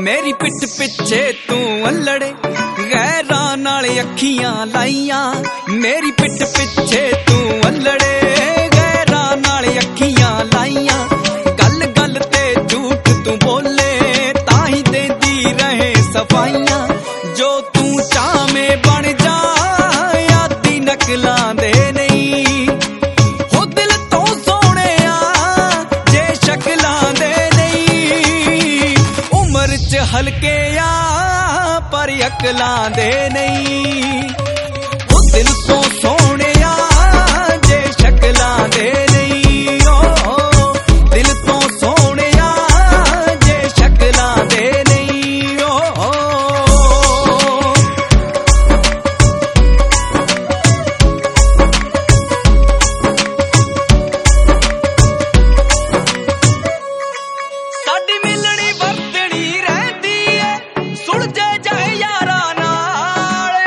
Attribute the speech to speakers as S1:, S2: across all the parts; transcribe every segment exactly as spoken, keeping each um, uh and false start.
S1: मेरी पिठ पिछे तू अल्लड़े गैरां नाल अखियां लाइयां। मेरी पिठ पिछे तू अल्लड़े गैरां नाल अखियां लाइयां। गल गल ते झूठ तू बोले ताही देंदी रहे सफाइयां। जो तू चामे बन जा यादी नकलां दे नहीं। हो दिल तो सोने जे शक्लां दे नहीं। उम्र च हल्के आ पर अकलां दे नहीं। वो दिल तो सोने जे शक्लां दे नहीं। ओ दिल तो सोने जे शक्लां दे नहीं। ओ साडी मिलनी वरतनी रहंदी है सुलझे जाए यारां नाल।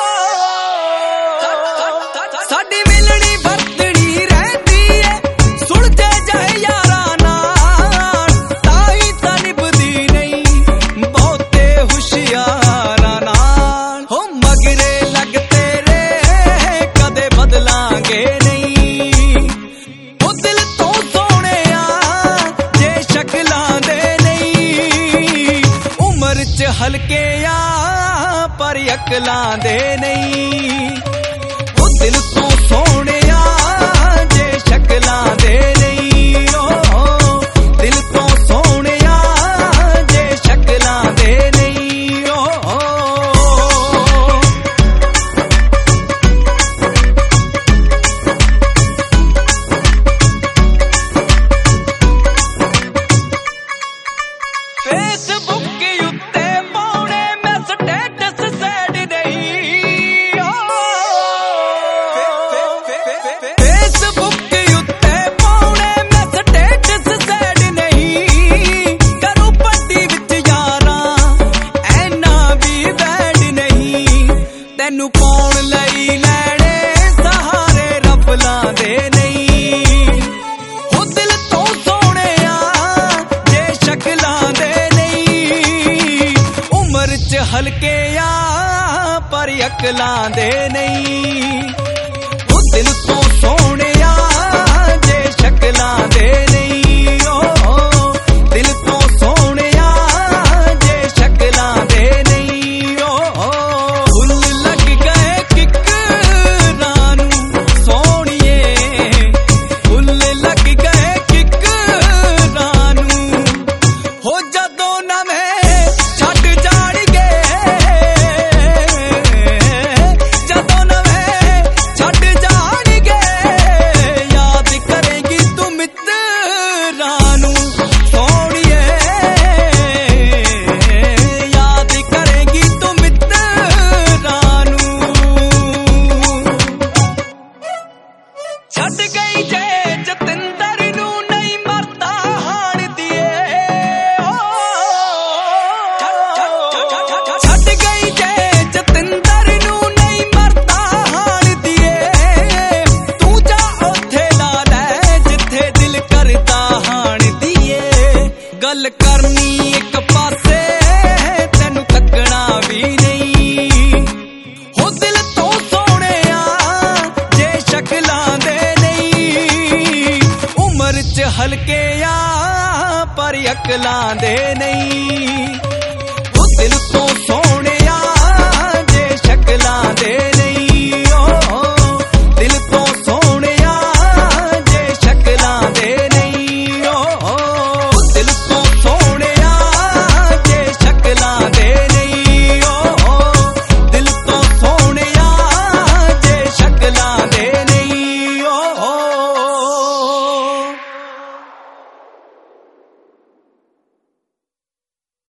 S1: साडी मिलनी वरतनी रहंदी है सुलझे जाए यारां नाल। ताई तां निभदी नहीं बहुते हुशियारां नाल। हो मगरे लग तेरे कदे बदलांगे नहीं। हो दिल तो सोने जे शक्लां दे नहीं। उम्र च हल्के आ पर अकलां दे नहीं। वो दिल तो सोने जे शक्लां दे नहीं। ओ दिल तो सोने जे शक्लां दे नहीं। ओ फेसबुक उत्ते पाउणे मैं स्टेटस सैड नहीं। फेसबुक उत्ते पाउणे मैं स्टेटस सैड नहीं। करूं पट्टी विच यारां ऐना भी बैड नहीं। तैनू पाउण लई लैणे सहारे रफलां दे नहीं। हो दिल तो सोने जे शक्लां दे नहीं। उम्र च हल्के आ पर अकलां दे नहीं। वो दिल तो सोने जे शक्लां दे नहीं। ओ दिल तो सोने जे शक्लां दे नहीं। ओ फुल लग गए किकरां नूं सोहणीए। फुल लग गए किकरां नूं हो जदों नवें छड्ड जाणगे। जदों नवें छड्ड जाणगे याद करेंगी तू मित्रां नूं सोहणीए। याद करेंगी तू मित्रां नूं। छड्ड गई जे जतिंदर नूं नहीं मरदा हाण दिए। छड्ड गई जे जतिंदर नूं नहीं मरदा हाण दिए। तू जा उत्थे ला लै जिथे दिल करदा हाण दिए। गल करनी एक पासे तैनू तकना भी नहीं। हो दिल तो सोने जे शक्लां दे नहीं। उम्र च हल्के आ पर अकलां दे नहीं। वो दिल तो सोने